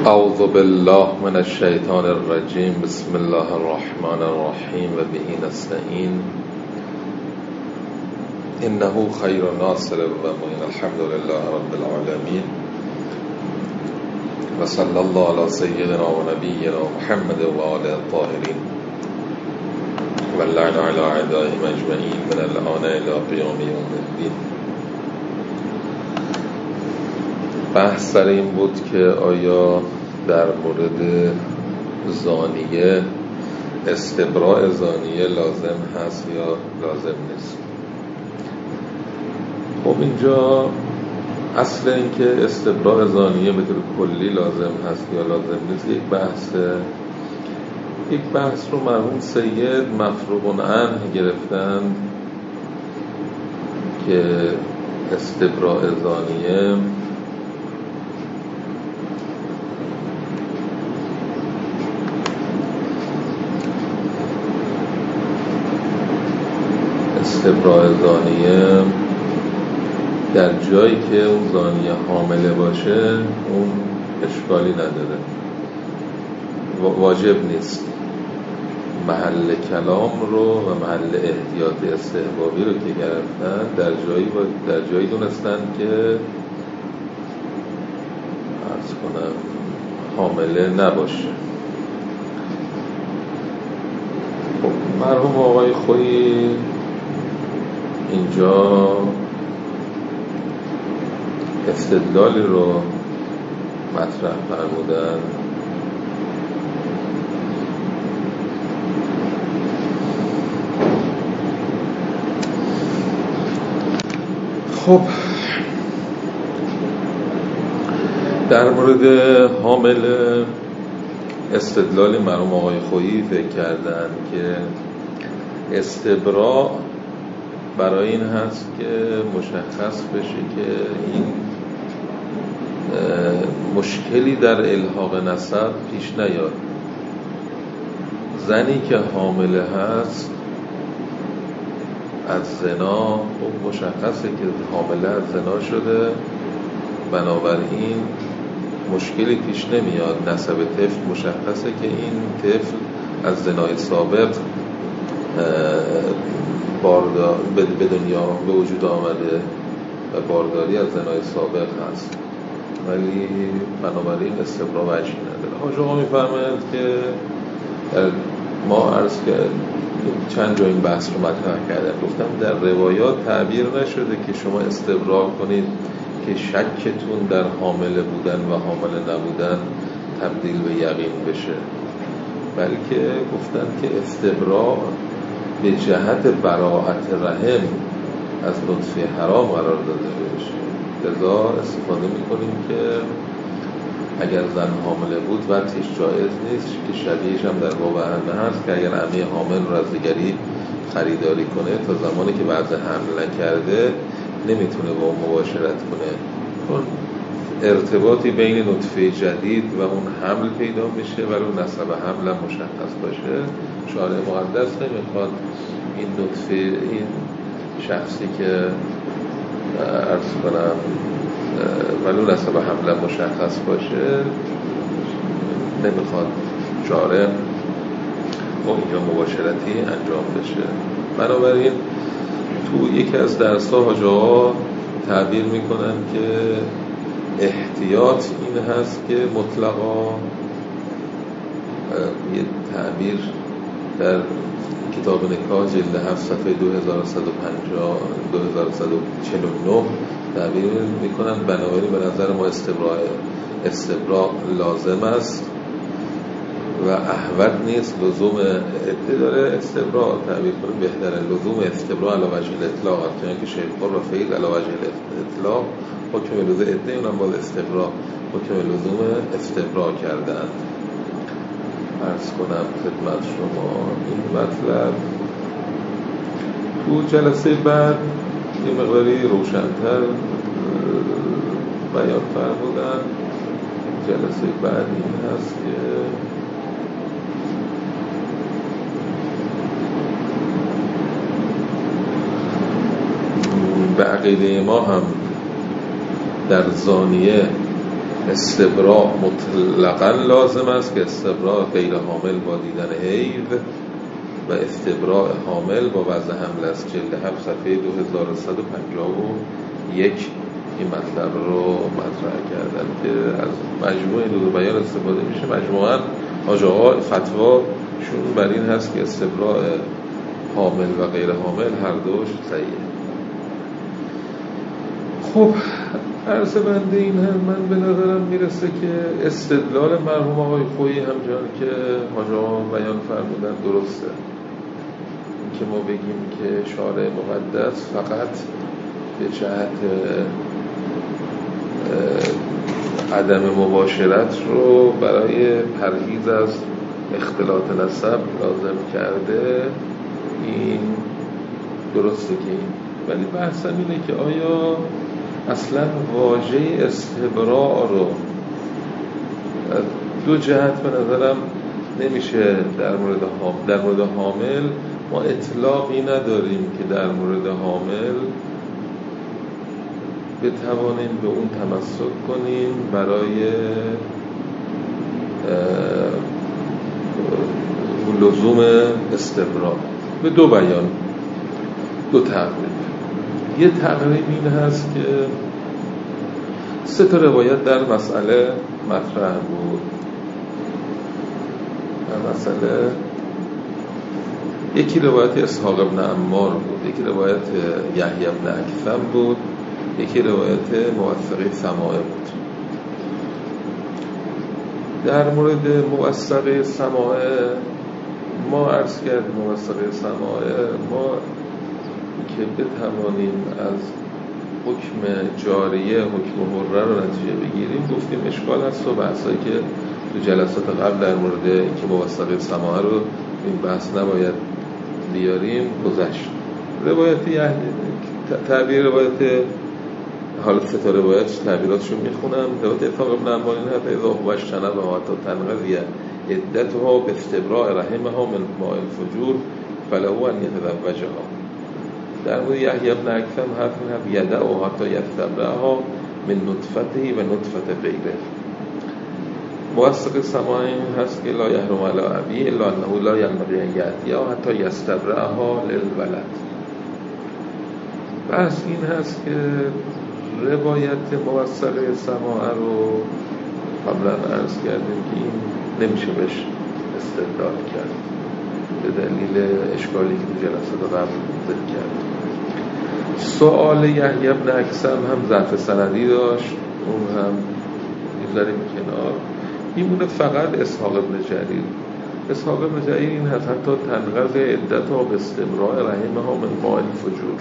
اعوذ بالله من الشیطان الرجیم. بسم الله الرحمن الرحیم و به نستعین. انه خیر ناصر و معین. الحمد لله رب العالمین و صلی الله علی سیدنا و نبینا محمد و آله الطاهرین و اللعن علی اعدائهم اجمعین من الآن الی قیام یوم الدین. بحث سر این بود که آیا در مورد زانیه استبراء زانیه لازم هست یا لازم نیست. خب اینجا اصل این که استبراء زانیه به طور کلی لازم هست یا لازم نیست یک بحث رو مرحوم سید مفروغ عنه گرفتند که استبراء زانیه در جایی که اون زانیه حامله باشه اون اشکالی نداره، واجب نیست. محل کلام رو و محل احتیاط استحبابی رو که گرفتن در جایی دونستن که عرض کنم حامله نباشه. خب مرحوم آقای خویی اینجا استدلالی رو مطرح فرمودن خب در مورد حامل استدلال مرحوم آقای خویی فکر کردن که استبراء برای این هست که مشخص بشه که این مشکلی در الحاق نسب پیش نیاد. زنی که حامله هست از زنا، خب مشخصه که حامله از زنا شده، بنابراین مشکلی پیش نمیاد. نسب طفل مشخصه که این طفل از زنای سابق به دنیا به وجود آمده و بارداری از زنای سابق هست، ولی بنابراین استبراء وجهی نداره. حاج آقا میفرمایند که ما عرض کرد چند جا این بحث رو مطرح کردم، گفتم در روایات تعبیر نشده که شما استبراء کنید که شکتون در حامله بودن و حامله نبودن تبدیل به یقین بشه، بلکه گفتن که استبراء به جهت براءت رحم از نطفه حرام قرار داده بشه. لذا استفاده میکنیم که اگر زن حامله بود وقتش جایز نیست، که شبیهش هم در باب عمه هست که اگر عمه حامل رو از دیگری خریداری کنه تا زمانی که بعد حمل نکرده نمیتونه با اون مباشرت کنه، چون ارتباطی بین نطفه جدید و اون حمل پیدا میشه ولی اون نسب حمل هم مشخص باشه. شارع مقدس نمیخواد این نطفه، این شخصی که عرض کنم ولی اون نسب حمل هم مشخص باشه، نمیخواد شارع با اینجا مباشرتی انجام بشه. بنابراین تو یکی از درس‌ها حاجا تعبیر میکنن که احتیاط این هست که مطلقا یه تعبیر در کتاب نکاح جلد 7 صفحه 2149 تعبیر میکنن بنابراین به نظر ما استبراء لازم است و احوط نیست. لزوم عده داره استبراء تعبیر کنیم بهتره. لزوم استبراء علی وجه الاطلاق است، چون که شیخ خور و فیض علی وجه الاطلاق حکم لزوم عده اونم باز استبراء حکم لزوم استبراء کردن. عرض کنم خدمت شما این مطلب تو جلسه بعد یه مقداری روشن‌تر بیان فرمودن. جلسه بعد این هست که به عقیده ما هم در زانیه استبراء مطلقاً لازم است که استبراء غیر حامل با دیدن حیض و استبراء حامل با وضع حمل است. جلد 7 صفحه 2151 این مطلب رو مطرح کردن که از مجموع دو بیان استفاده میشه. مجموعاً حاج آقا فتواشون بر این هست که استبراء حامل و غیر حامل هر دوش صحیحه. خب عرض بنده این هم من به نظرم میرسه که استدلال مرحوم آقای خویی همچنان که حاج آقا بیان فرمودن درسته، که ما بگیم که شارع مقدس فقط به جهت عدم مباشرت رو برای پرهیز از اختلاط نسب لازم کرده، این درسته که این، ولی بحثم اینه که آیا اصلا واژه استبراء رو دو جهت به نظرم نمیشه در مورد حامل ما اطلاقی نداریم که در مورد حامل بتوانیم به اون تمسک کنیم برای لزوم استبراء. به دو بیان، دو تقریب. یه تقریب این هست که 3 تا روایت در مسئله مطرح بود. در مسئله یکی روایت اسحاق ابن عمار بود، یکی روایت یحیی ابن اکثم بود، یکی روایت موثقه سماعه بود. در مورد موثقه سماعه ما عرض کردیم، موثقه سماعه ما که بتوانیم از حکم جاریه حکم حره رو نتیجه بگیریم گفتیم اشکال هست و بحثایی که تو جلسات قبل در مورد اینکه موثقه سماعه رو این بحث نباید بیاریم گذشت. روایت تعبیر روایت حالا 3 تا روایت تعبیراتشو میخونم. روایت اسحاق ابن عمار این هست اذا هو اشتنب و حتی تنقضی عدتها به استبراء رحمها من ماء الفجور فله ان یتزوجها. در مورد یحیی ابن اکثم حرف این هست یدعو حتی یستبرعها من نطفته و نطفت غیره. موثق سماعی هست که لا یحرم علی ابی الا انه لا ینبغی ان یأتی حتی یستبرعها للولد. بحث این هست که روایت موثقه سماعه رو قبلا عرض کردیم که این نمیشه بهش استدلال کرد به دلیل اشکالی که تو جلسات قبل ذکر کردیم. سؤال یحیی ابن اکثم هم ضعف سندی داشت، اون هم میذاریم کنار. میمونه فقط اسحاق ابن جریر. اسحاق ابن جریر این هست حتی تنقض عدتها به استبراء رحمها من ماء الفجور.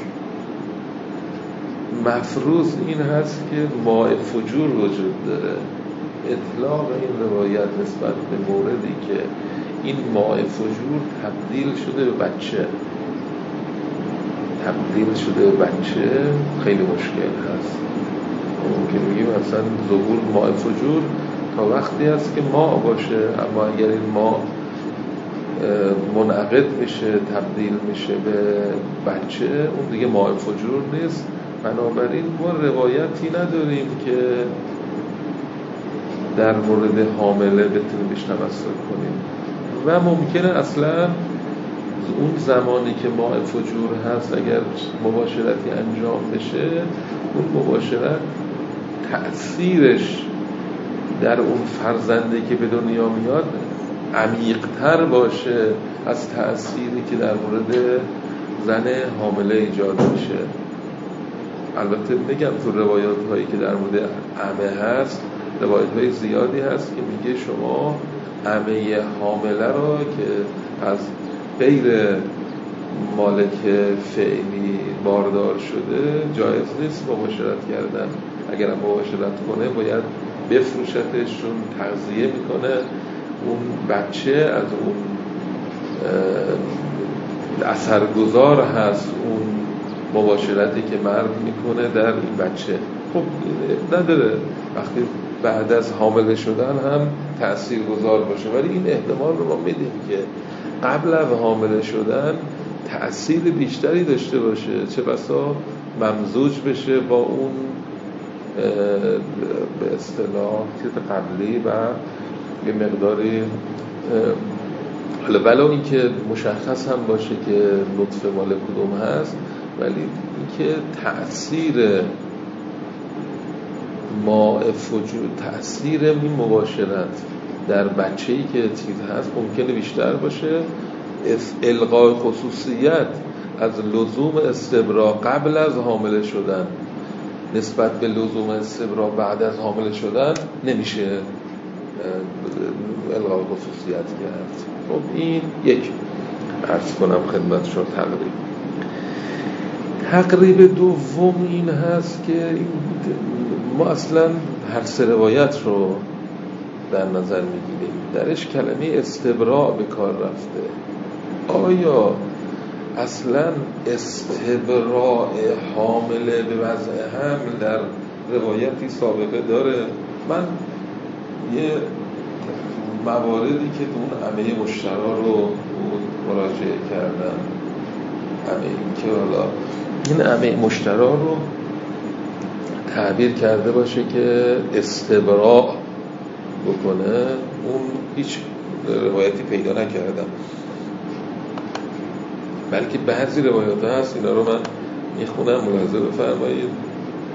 مفروض این هست که ماء فجور وجود داره. اطلاق این روایت نسبت به موردی که این ماء فجور تبدیل شده به بچه خیلی مشکل هست. ممکن بگیم مثلا ظهور ماء فجور تا وقتی هست که ماء باشه، اما اگر این ماء منعقد میشه تبدیل میشه به بچه اون دیگه ماء فجور نیست. بنابراین ما روایتی نداریم که در مورد حامله بتونیم بهش تمسک کنیم و ممکنه اصلا اون زمانی که ماء فجور هست اگر مباشرتی انجام بشه اون مباشرت تأثیرش در اون فرزنده که به دنیا میاد عمیق‌تر باشه از تأثیری که در مورد زن حامله ایجاد میشه. البته میگم تو روایات هایی که در مورد عمه هست روایات های زیادی هست که میگه شما عمه حامله را که از غیر مالک فعلی باردار شده جایز نیست مباشرت کردن. اگر هم مباشرت کنه باید بفروشتش، چون تغذیه میکنه اون بچه، از اون اثرگذار هست اون مباشرتی که مرد میکنه در این بچه. خب نداره وقتی بعد از حامله شدن هم تأثیر گذار باشه، ولی این احتمال رو ما میدیم که قبل از حامله شدن تأثیر بیشتری داشته باشه، چه بسا ممزوج بشه با اون به اصطلاح چیز قبلی و یه مقداری ولو این که مشخص هم باشه که نطفه مال کدوم هست، ولی این که تأثیر تأثیر این مباشرت در بچه‌ای که چیز هست ممکنه بیشتر باشه. الغای خصوصیت از لزوم استبراء قبل از حامله شدن نسبت به لزوم استبراء بعد از حامله شدن نمیشه الغای خصوصیت کرد. خب این یک عرض کنم خدمت شما. تقریب دوم این هست که ما اصلا هر سه روایت رو در نظر میگیریم، درش کلمه استبراء به کار رفته. آیا اصلا استبراء حامله به وضع حمل در روایتی سابقه داره؟ من یه مواردی که اون عمه مشترا رو مراجعه کردم، که حالا این عمه مشترا رو تعبیر کرده باشه که استبراء بکنه، اون هیچ روایتی پیدا نکردم، بلکه بعضی روایات هست، اینا رو من میخونم ملاحظه بفرمایید.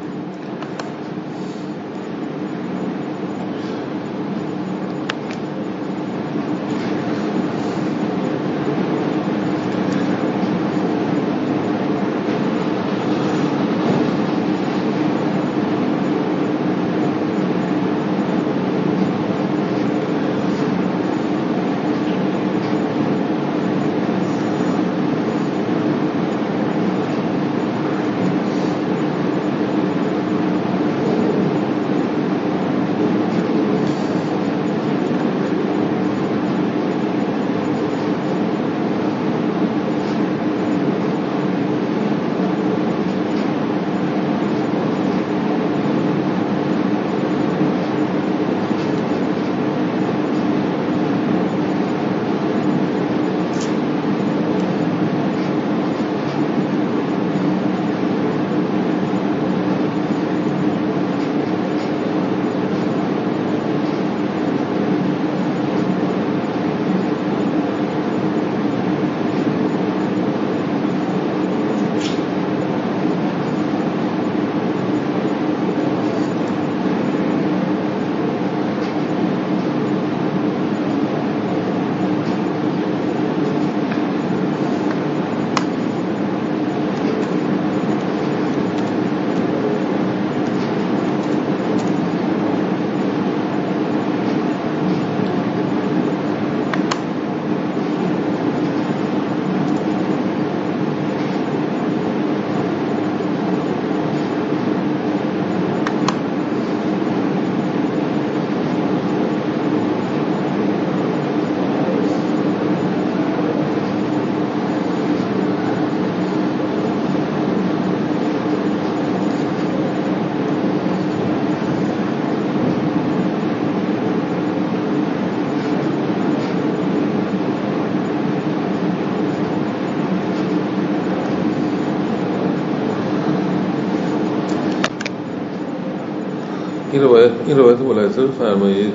این روایت ملاحظه بفرمایید.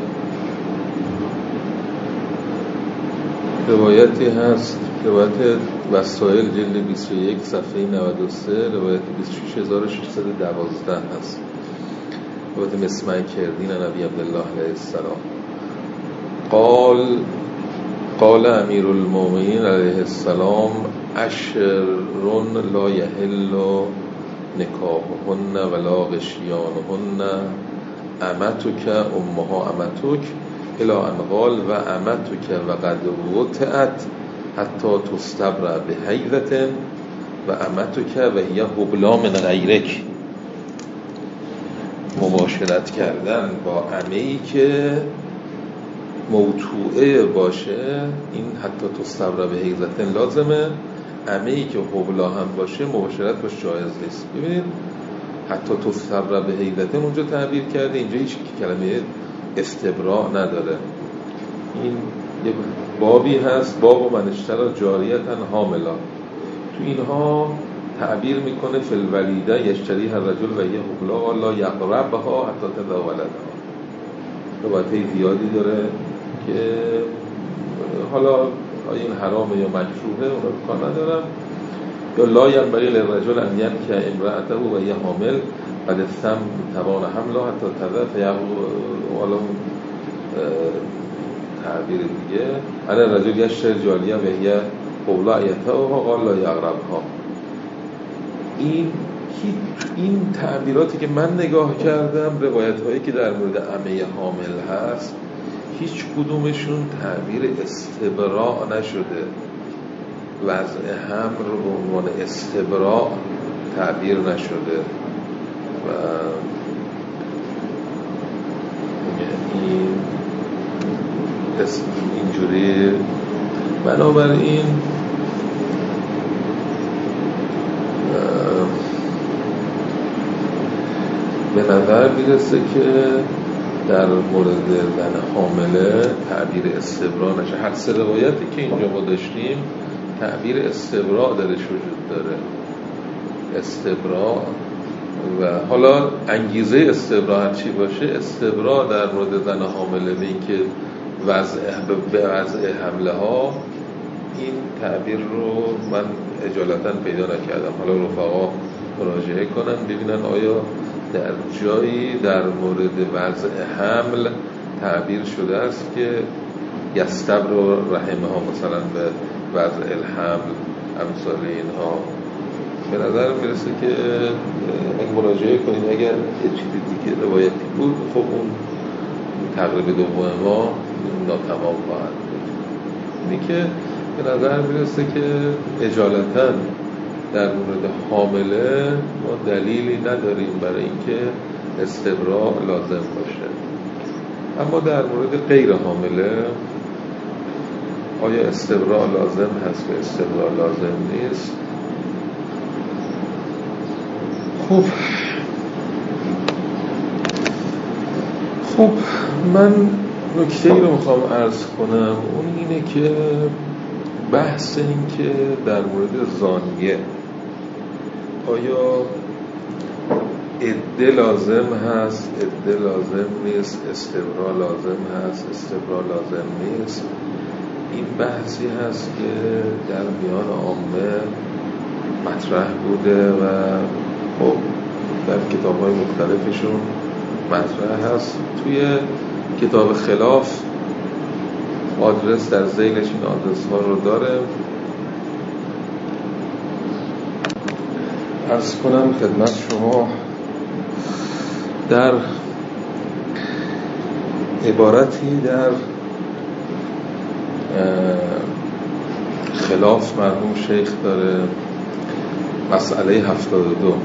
روایتی هست، روایت وسائل جلد 21 صفحه 93، روایت 26612 هست، روایت مسمع کردین نبی عبدالله علیه السلام. قال امیر المؤمنین علیه السلام اشرون لا یحل نکاحهن ولا غشیانهن امتک امها امتک الی ان قال و امتک و قد وطئت حتی تستبرأ بحیضة و امتک و هی حبلی من غیرک. مباشرت کردن با عمه‌ای که موطوعه باشه، این حتی تستبرأ بحیضة لازمه. عمه‌ای که حبلا هم باشه مباشرت باش جایز نیست. ببینید حتی تستبرأ بحیضة اونجا تعبیر کرده، اینجا هیچ کلمه استبراء نداره. این یک بابی هست، باب من اشتری جاریة حاملا. تو اینها تعبیر میکنه فی الولیده یشتریها الرجل و هی حبلا و لا یقربها حتی تضع ولدها. روایت زیادی داره که حالا این حرامه یا مکروهه اون رو کار ندارم. یا لا ینبغی للرجل ان ینکح امرأته و هی حامل قد استم توان حملها حتی تضع حالا تعبیر دیگه ان الرجل یشتری جاریه و هی حبلا یطأها قال لا یقربها. این تعبیراتی که من نگاه کردم، روایت هایی که در مورد عمه حامل هست، هیچ کدومشون تعبیر استبراء نشده، وضع حمل رو به عنوان استبراء تعبیر نشده و اینجوری. بنابراین به نظر میرسه که در مورد زن حامله تعبیر استبراء نشه. هر سه روایتی که اینجا ما داشتیم تعبیر استبراء درش وجود داره، استبراء. و حالا انگیزه استبراء هر چی باشه، استبراء در مورد زن حامله به این که به وضع حمله ها، این تعبیر رو من اجالتا پیدا نکردم. حالا رفقا مراجعه کنن ببینن آیا در جایی در مورد وضع حمل تعبیر شده است که یستبر رحمه ها مثلا به وضع الحمل امثال اینها. به نظر میرسه که اگه مراجعه کنین اگر یه چیزی دیگه روایتی بود خب اون تقریب دوم ما ناتمام خواهد بود. اینی که به نظر میرسه که اجالتا در مورد حامله ما دلیلی نداریم برای اینکه استبراء لازم باشه. اما در مورد غیر حامله آیا استبراء لازم هست و استبراء لازم نیست؟ خب من نکته‌ای رو میخوام عرض کنم، اون اینه که بحث این که در مورد زانیه آیا عده لازم هست، عده لازم نیست، استبراء لازم هست، استبراء لازم نیست، این بحثی هست که در میان عامه مطرح بوده و خب در کتاب‌های مختلفشون مطرح هست. توی کتاب خلاف آدرس در ذیلش این آدرس ها رو داره. عرض کنم خدمت شما در عبارتی در خلاف مرحوم شیخ داره، مسئله 72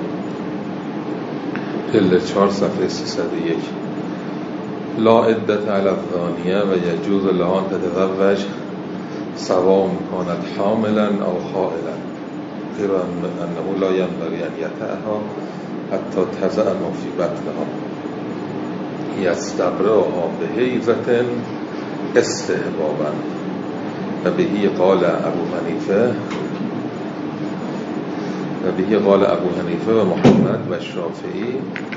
جلد 4 صفحه 301: لا عدت علی الزانیه و یجوز لها ان تتزوج سواء کانت حاملا او حائلا غیر انه لا ینبغی ان یطأها حتی تضع ما فی بطنها یستبرئها بحیضة استحبابا و بهی قال ابو حنیفه و محمد و شافعی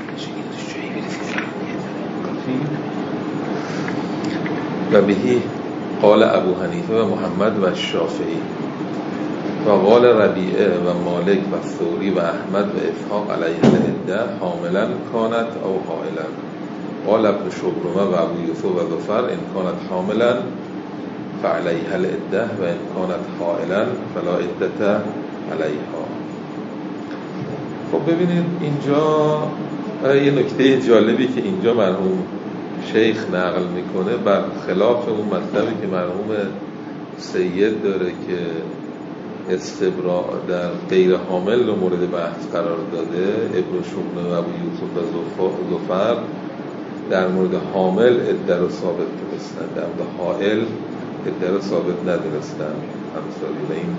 و بهی قال ابو حنیفه و محمد و شافعی و قال ربیعه و مالک و ثوری و احمد و اسحاق علیه العده حاملا کانت او حائلا. قال ابن شبرمه و ابو یوسف و ظفر ان کانت حاملا فعلیها العده و ان کانت حائلا فلا عدة علیها. خب ببینید اینجا یه نکته جالبی که اینجا مرحوم شیخ نقل میکنه بر خلاف اون مطلبی که مرحوم سید داره که استبراء در غیر حامل رو مورد بحث قرار داده. ابن شبرمه و ابو یوسف و ظفر در مورد حامل عده رو ثابت دونستن، در مورد حائل عده رو ثابت ندونستن. همسالی و این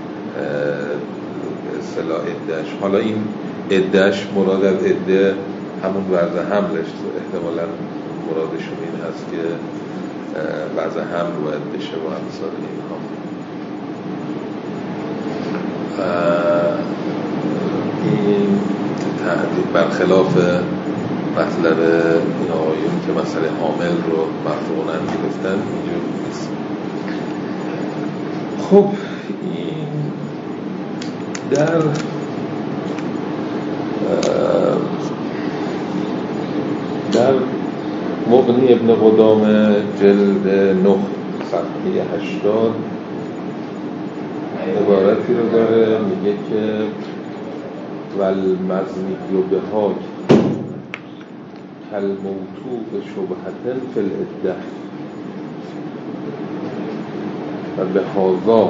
اصطلاح عدهش، حالا این عدهش مراد از عده همون وضع حملش، احتمالاً مرادشون این هست که وضع حمل باید بشه و همسال اینها. این برخلاف مطلب این آقایون که مسئله حامل رو مفهوماً گرفتن اینجور نیست. خب این در مغنی ابن قدامه جلد 9 صفحه 80 عبارتی رو داره، میگه که والمزنی بهاک کالموتوق شبهة فی العده و بهذا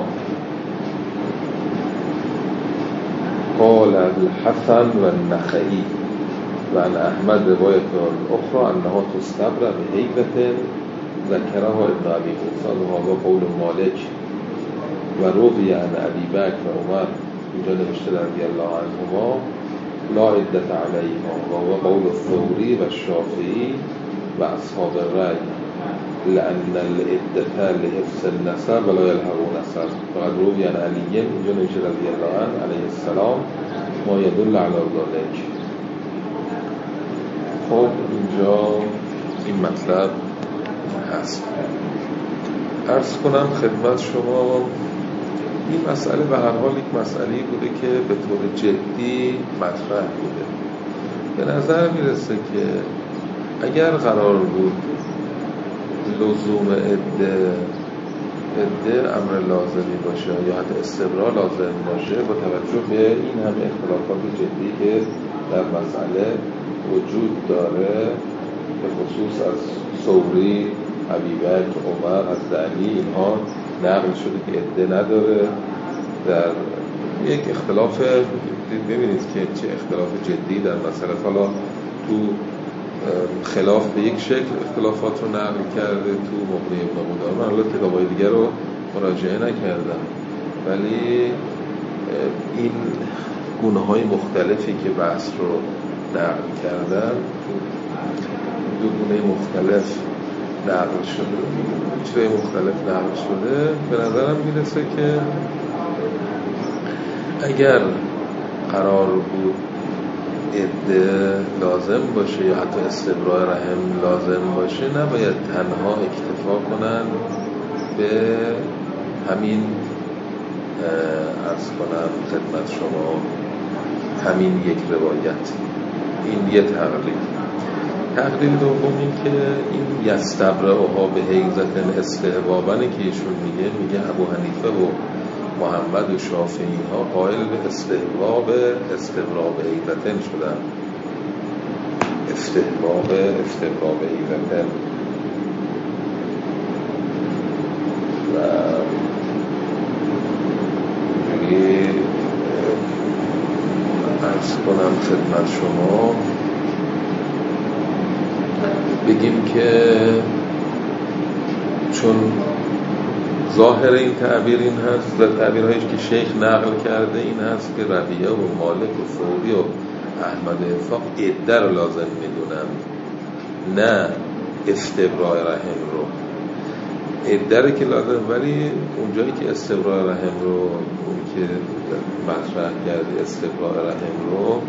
قال الحسن و النخعی و عن احمد روایت اخرى انها تستبرأ بهیبة ذکرها ابن ابی موسی و هذا قول مالک و روی عن ابی بکر و عمر اینجا نوشته رضی الله عنهما لا عدة علیها و هو قول الثوری و الشافعی و اصحاب الرأی لأن العدة لحفظ النسب ولا يلحق نسب فقد روی عن علی اینجا نوشته رضی الله عنه علیه السلام ما يدل على ذلك. خب اینجا این مطلب هست. عرض کنم خدمت شما این مسئله به هر حال یک مسئله‌ای بوده که به طور جدی مطرح بوده. به نظر میرسه که اگر قرار بود لزوم عده امر لازمی باشه یا حتی استبراء لازم باشه با توجه به این همه اختلافات جدی که در مسئله وجود داره به خصوص از ثوری، ابی بکر، عمر، از علی اینها نقل شده که عده نداره. در یک اختلاف ببینید که چه اختلاف جدی در مسئله، حالا تو خلاف به یک شکل اختلافات رو نقل کرده تو مغنی ابن قدامه، حالا کتابای دیگر رو مراجعه نکردم، ولی این گونه های مختلفی که بحث رو نقل کردن دو گونه مختلف نقل شده، چیزای مختلف نقل شده. به نظرم میرسه که اگر قرار بود عده لازم باشه یا حتی استبراء رحم لازم باشه نباید تنها اکتفا کنن به همین عرض کنم خدمت شما همین یک روایت. این یه تقلیل دوم این که این یستبرئها به حیزة استحبابن که ایشون میگه ابو حنیفه و محمد و شافعی ها قائل به استحباب استبراء به حیزة شدن. استبراء به حیزة و اینجوری عرض کنم خدمت شما بگیم که چون ظاهر این تعبیر این هست و تعبیرهایش که شیخ نقل کرده این هست که ربیعه و مالک و ثوری و احمد افاق عده رو لازم میدونن، نه استبراء رحم رو. عده رو که لازم، ولی اونجایی که استبراء رحم رو اون که مطرح کرده استبراء رحم رو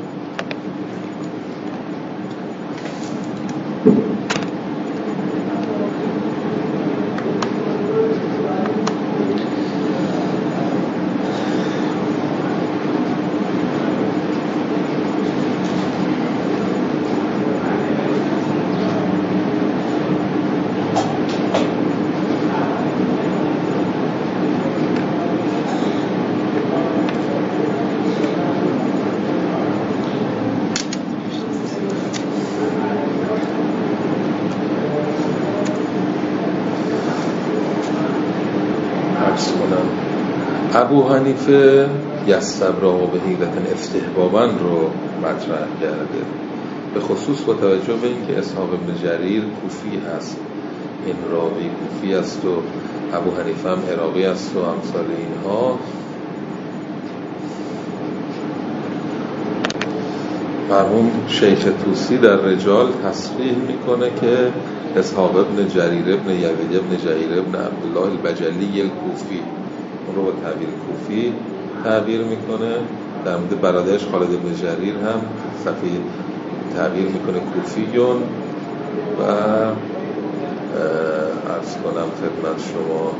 ابو حنیفه یستبرأ به حیلة استحبابا رو مطرح کرده، به خصوص با توجه به اینکه اسحاق بن جریر کوفی هست، این راوی کوفی است و ابو حنیفه هم عراقی است و امثال اینها. مرحوم شیخ طوسی در رجال تصریح میکنه که اسحاق بن جریر ابن یزید ابن جریر ابن عبدالله البجلی الکوفی، اون رو با تعبیر کوفی تعبیر میکنه در مورد برادرش خالد بن جریر هم صفحه تغییر میکنه کوفیون و عرض کنم خدمت شما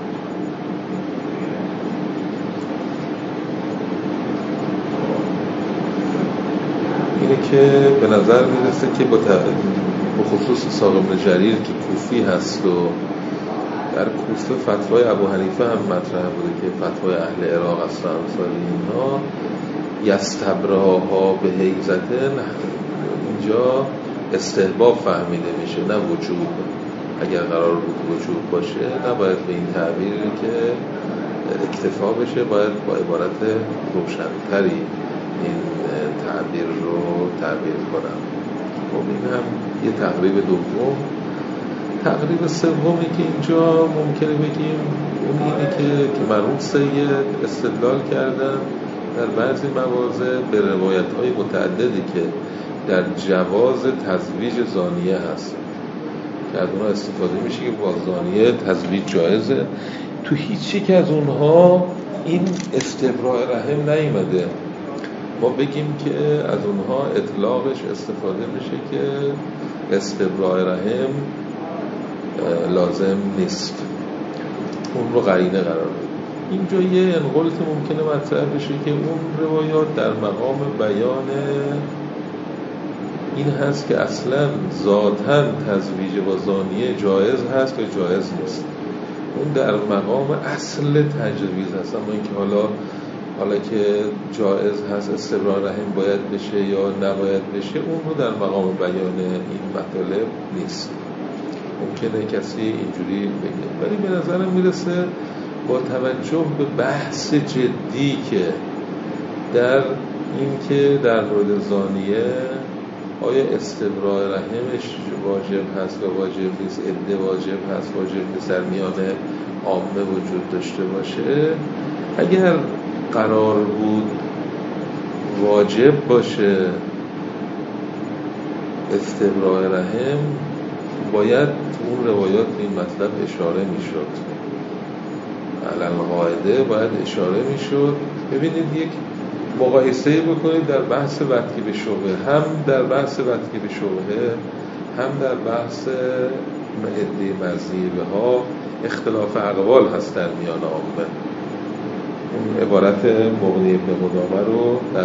اینه که به نظر میرسه که با خصوص اسحاق بن جریر که کوفی هست و در کوفه فتوای ابو حنیفه هم مطرح بوده که فتوای اهل عراق است و امثال اینها یستبراها به حیزتن اینجا استحباب فهمیده میشه نه وجوب. اگر قرار بود وجوب باشه نباید به این تعبیر که اکتفا بشه، باید با عبارت روشنتری این تعبیر رو تعبیر کنم. خب این هم یه تقریب دوم. تقریب سومی که اینجا ممکنه بگیم اون اینه که مرحوم سید استدلال کردن در بعضی مواضع به روایت‌های متعددی که در جواز تزویج زانیه هست که از اونها استفاده میشه که با زانیه تزویج جایزه. تو هیچ یک از اونها این استبراء رحم نیامده ما بگیم که از اونها اطلاقش استفاده میشه که استبراء رحم لازم نیست، اون رو قرینه قرار بده. اینجا یه انقلت ممکنه مطرح بشه که اون روایات در مقام بیان این هست که اصلا ذاتاً تزویج با زانیه جایز هست یا جایز نیست. اون در مقام اصل تجویز هست، اما اینکه حالا که جایز هست استبراء رحم باید بشه یا نباید بشه اون رو در مقام بیان این مطالب نیست. ممکنه کسی اینجوری بگه، ولی به نظرم میرسه با توجه به بحث جدی که در این که در مورد زانیه آیا استبراء رحمش واجب هست و واجب نیست، عده واجب هست واجب نیست، در میان عامه وجود داشته باشه، اگر قرار بود واجب باشه استبراء رحم باید اون روایات به این مطلب اشاره میشد، علل قاعده باید اشاره میشد. ببینید یک مقایسه بکنید در بحث وطی به شبهه، هم در بحث وطی به شبهه هم در بحث عده مزیبه ها اختلاف اقوال هست در میان عامه. اون عبارت مغنی ابن قدامه رو در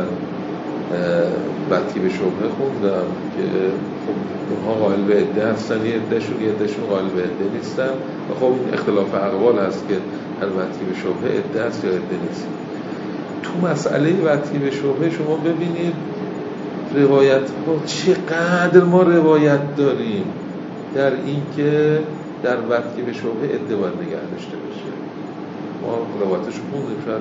وطی به شبهه خوندم که خب اونها قائل به عده هستن، یه عدهشون قائل به عده نیستن و خب این اختلاف اقوال هست که هر وطی به شبهه عده هست یا عده نیست. تو مسئله وطی به شبهه شما ببینید روایت ها چقدر ما روایت داریم در این که در وطی به شبهه عده باید نگه داشته بشه. ما روایتش خوندیم شاید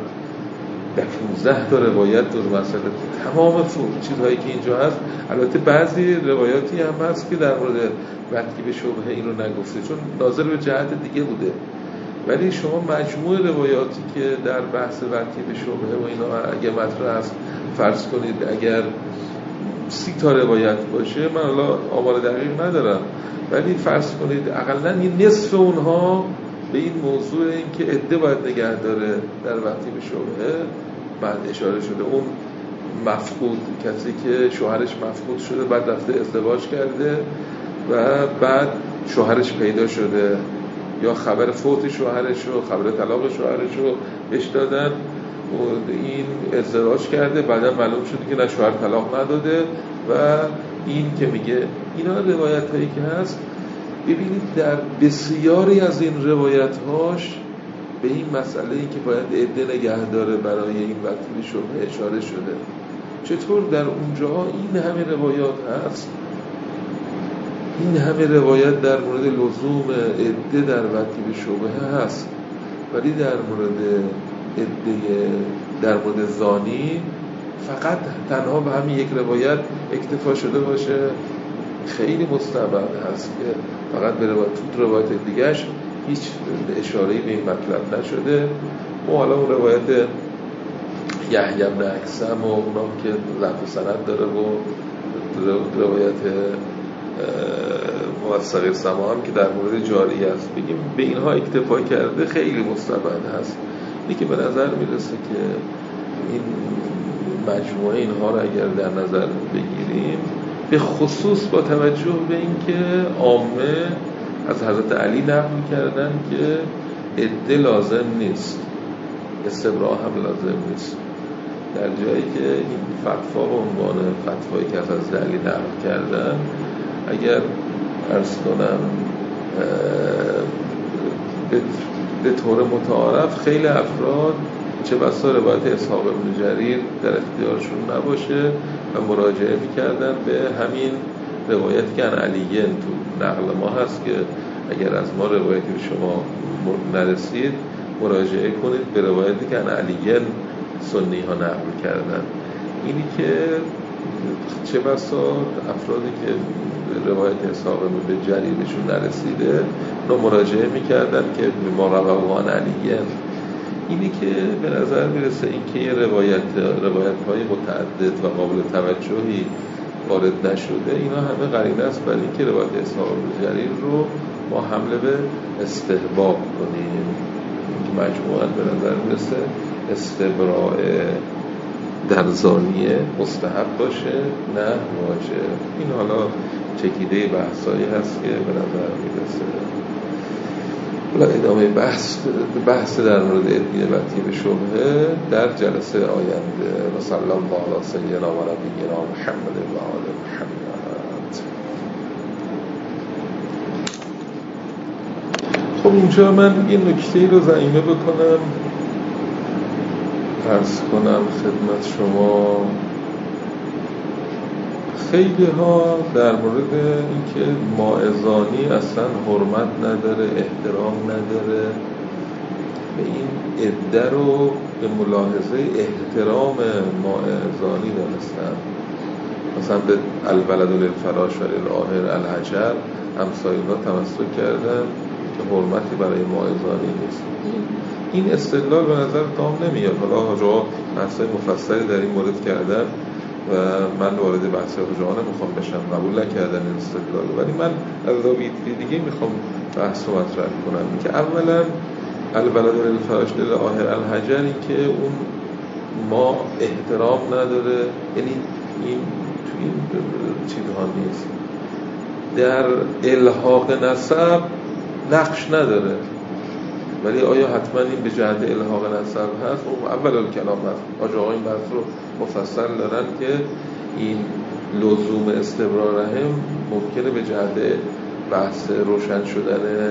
15 تا روایت در مسئله تمام چیزهایی که اینجا هست. البته بعضی روایاتی هم هست که در مورد وطی به شبهه این رو نگفته چون ناظر به جهت دیگه بوده، ولی شما مجموع روایاتی که در بحث وطی به شبهه و اینا اگه مطرح هست فرض کنید اگر 30 تا روایت باشه، من حالا آمار دقیق ندارم ولی فرض کنید اقلن یه نصف اونها به این موضوع این که عده باید نگه داره در وطی به شبهه بعد اشاره شده. اون مفقود کسی که شوهرش مفقود شده بعد رفته ازدواج کرده و بعد شوهرش پیدا شده یا خبر فوت شوهرش رو خبر طلاق شوهرش رو بهش دادن و این ازدواج کرده بعدا معلوم شده که نه شوهر طلاق نداده و این که میگه اینا روایت هایی که هست. ببینید در بسیاری از این روایت هاش به این مسئله ای که باید عده نگه داره برای این وطی شبهه اشاره شده. چطور در اونجا این همه روایات هست، این همه روایت در مورد لزوم عده در وطی به شبهه هست، ولی در مورد عده در مورد زانی فقط تنها به همین یک روایت اکتفا شده باشه. خیلی مستبعد هست که فقط به روایت دیگهش هیچ اشاره‌ای به این مطلب نشده. و حالا اون روایت یحیی بن اکثم و اونام که ضعف سند داره و روایت موثق سما هم که در مورد جاری است بگیم به اینها اکتفا کرده خیلی مستبعد هست. اینی که به نظر میرسه که این مجموعه اینها رو اگر در نظر بگیریم، به خصوص با توجه به اینکه عامه از حضرت علی نقل کردن که عده لازم نیست، استبراء هم لازم نیست، در جایی که این فتوا به عنوان فتوایی که از حضرت علی نقل کردن، اگر عرض کنم به طور متعارف خیلی افراد چه بسا روایت اسحاق بن جریر در اختیارشون نباشه و مراجعه میکردن به همین روایتی که عن علیین تو نقل ما هست که اگر از ما روایتی به شما نرسید مراجعه کنید به روایتی که عن علیین سنی ها نقل کردن. اینی که چه بسا افرادی که روایت اسحاق بن جریر بهشون نرسیده رو مراجعه میکردن که به ما روایان علیین. اینی که به نظر میرسه این که یه روایت‌های متعدد و قابل توجهی وارد نشده، اینا همه قرینه است برای اینکه روایت اسحاق بن جریر رو ما حمله به استحباب کنیم، که مجموعاً به نظر میرسه استبراء در زانیه مستحب باشه نه واجب. این حالا چکیده بحثایی هست که به نظر میرسه. حالا ادامه بحث در مورد ادعیه و تیب شبهه در جلسه آینده. و صلی الله علی سیدنا و نبینا محمد و آل محمد. خب اینجا من یه نکته‌ای رو ضمیمه بکنم، عرض کنم خدمت شما. خیلی ها در مورد اینکه ماعظانی اصلا حرمت نداره، احترام نداره، به این عده رو به ملاحظه احترام ماعظانی دانستن. مثلا به الولد للفراش و للآهر الحجر همسایه‌ها تمسک کردن که حرمتی برای ماعظانی نیست. این استدلال به نظر تام نمیاد. حالا حاجا بحث‌های مفصلی در این مورد کردن و من وارد بحث حاجا نمیخوام بشم، قبول نکردن این استدلال، ولی من از زاویه دیگه میخوام بحث رو مطرح کنم که اولا الولد للفراش للآهر الحجر، این که اون ما احترام نداره، یعنی این تو این چیزها نیست، در الحاق نسب نقش نداره، ولی آیا حتما این به جهت الحاق نسب هست؟ اون اول کلام هست. آقا این بحث رو مفصل دارن که این لزوم استبراء رحم ممکنه به جهت بحث روشن شدن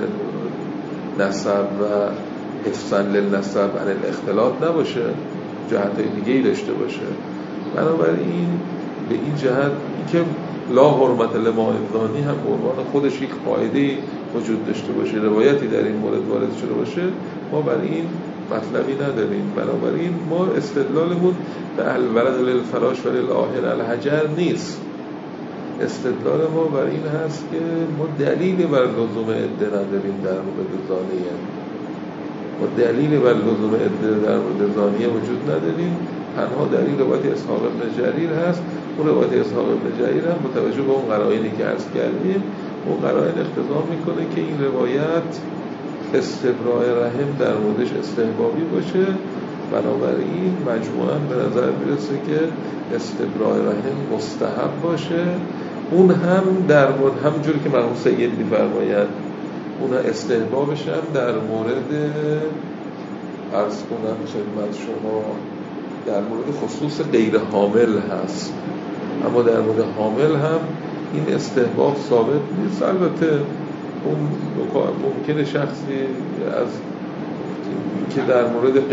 نسب و حفظاً للنسب عن الاختلاط نباشه، جهت‌های دیگه‌ای داشته باشه. بنابراین به این جهت که لا حرمت لماعظانی هم به عنوان خودش یک قاعده‌ای وجود داشته باشه، روایتی در این مورد وارد شده باشه، ما برای این مطلبی نداریم. بنابراین ما استدلالمون به الولد للفراش و للآهر الحجر نیست. استدلال ما برای این هست که ما دلیلی بر لزوم عده نداریم در مورد زانیه. ما دلیلی بر لزوم عده در مورد زانیه وجود نداریم. تنها دلیل روایت اسحاق بن جریر هست. اون روایت اسحاق بن جریر هم با توجه به اون قرائنی که عرض کردیم، اون قرائن اقتضا میکنه که این روایت استبراء رحم در موردش استحبابی باشه. بنابراین مجموعاً به نظر میرسه که استبراء رحم مستحب باشه. اون هم در مورد همونجوری که مرحوم سید می‌فرمایند، اون استحبابش هم در مورد عرض کنم خدمت شما در مورد خصوص غیر حامل هست، اما در مورد حامل هم این استحباب ثابت نیست. البته اون ممکنه شخصی از که در مورد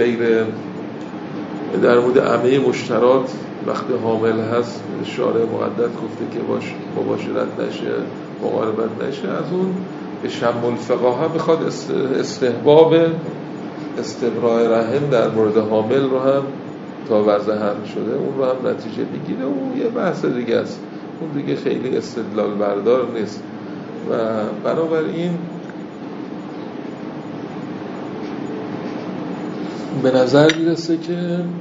در مورد عمه مشترات وقتی حامل هست شارع مقدس گفته که باش مباشرت نشه، مقاربت نشه، از اون به شم الفقاهه بخواد استحباب استبراء رحم در مورد حامل رو هم تا وضع هم شده اون رو هم نتیجه بگیره، اون یه بحث دیگه است، اون دیگه خیلی استدلال بردار نیست. و بنابراین به نظر میرسه که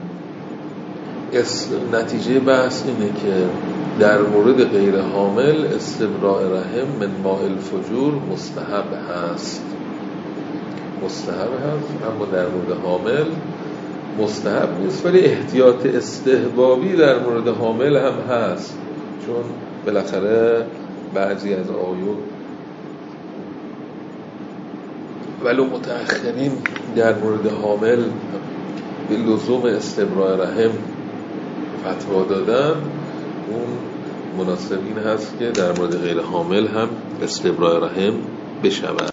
نتیجه بحث اینه که در مورد غیر حامل استبراء رحم من ماء الفجور مستحب هست، اما در مورد حامل مستحب نیست، ولی احتیاط استحبابی در مورد حامل هم هست، چون بالاخره بعضی از آیون ولو متأخرین در مورد حامل به لزوم استبراء رحم فتوا دادن، اون مناسب این هست که در مورد غیر حامل هم استبراء رحم بشود.